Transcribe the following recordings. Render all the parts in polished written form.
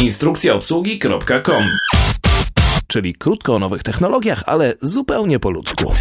Instrukcjaobsługi.com. Czyli krótko o nowych technologiach, ale zupełnie po ludzku.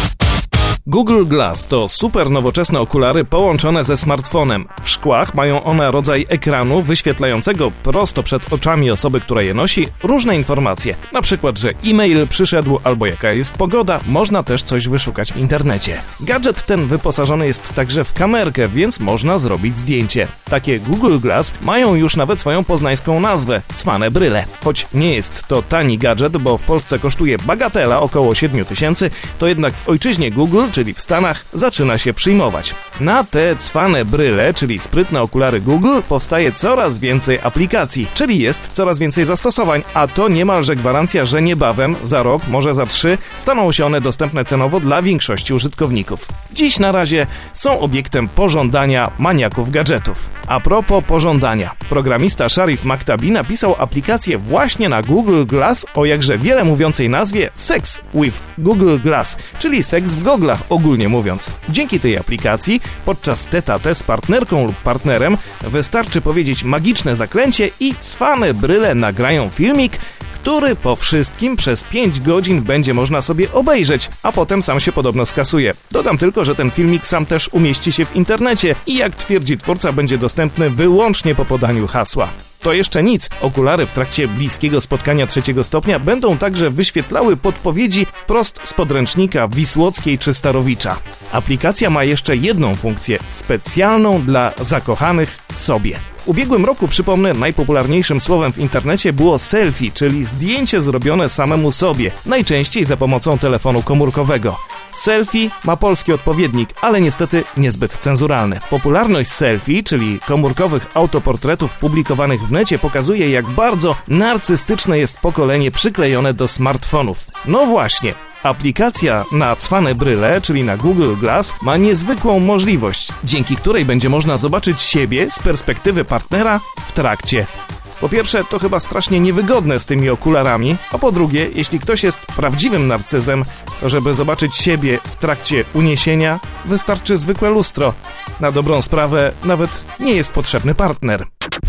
Google Glass to super nowoczesne okulary połączone ze smartfonem. W szkłach mają one rodzaj ekranu wyświetlającego prosto przed oczami osoby, która je nosi, różne informacje. Na przykład, że e-mail przyszedł albo jaka jest pogoda, można też coś wyszukać w internecie. Gadżet ten wyposażony jest także w kamerkę, więc można zrobić zdjęcie. Takie Google Glass mają już nawet swoją poznańską nazwę – cwane bryle. Choć nie jest to tani gadżet, bo w Polsce kosztuje bagatela około 7 000, to jednak w ojczyźnie Google, czyli w Stanach, zaczyna się przyjmować. Na te cwane bryle, czyli sprytne okulary Google, powstaje coraz więcej aplikacji, czyli jest coraz więcej zastosowań, a to niemalże gwarancja, że niebawem, za rok, może za 3, staną się one dostępne cenowo dla większości użytkowników. Dziś na razie są obiektem pożądania maniaków gadżetów. A propos pożądania, programista Sharif Maktabi napisał aplikację właśnie na Google Glass o jakże wiele mówiącej nazwie Sex with Google Glass, czyli seks w goglach, ogólnie mówiąc. Dzięki tej aplikacji podczas tete z partnerką lub partnerem wystarczy powiedzieć magiczne zaklęcie i cwane bryle nagrają filmik, który po wszystkim przez 5 godzin będzie można sobie obejrzeć, a potem sam się podobno skasuje. Dodam tylko, że ten filmik sam też umieści się w internecie i jak twierdzi twórca, będzie dostępny wyłącznie po podaniu hasła. To jeszcze nic. Okulary w trakcie bliskiego spotkania 3 stopnia będą także wyświetlały podpowiedzi wprost z podręcznika Wisłockiej czy Starowicza. Aplikacja ma jeszcze jedną funkcję, specjalną dla zakochanych w sobie. W ubiegłym roku, przypomnę, najpopularniejszym słowem w internecie było selfie, czyli zdjęcie zrobione samemu sobie, najczęściej za pomocą telefonu komórkowego. Selfie ma polski odpowiednik, ale niestety niezbyt cenzuralny. Popularność selfie, czyli komórkowych autoportretów publikowanych w necie, pokazuje, jak bardzo narcystyczne jest pokolenie przyklejone do smartfonów. No właśnie. Aplikacja na cwane bryle, czyli na Google Glass, ma niezwykłą możliwość, dzięki której będzie można zobaczyć siebie z perspektywy partnera w trakcie. Po pierwsze, to chyba strasznie niewygodne z tymi okularami, a po drugie, jeśli ktoś jest prawdziwym narcyzem, to żeby zobaczyć siebie w trakcie uniesienia, wystarczy zwykłe lustro. Na dobrą sprawę nawet nie jest potrzebny partner.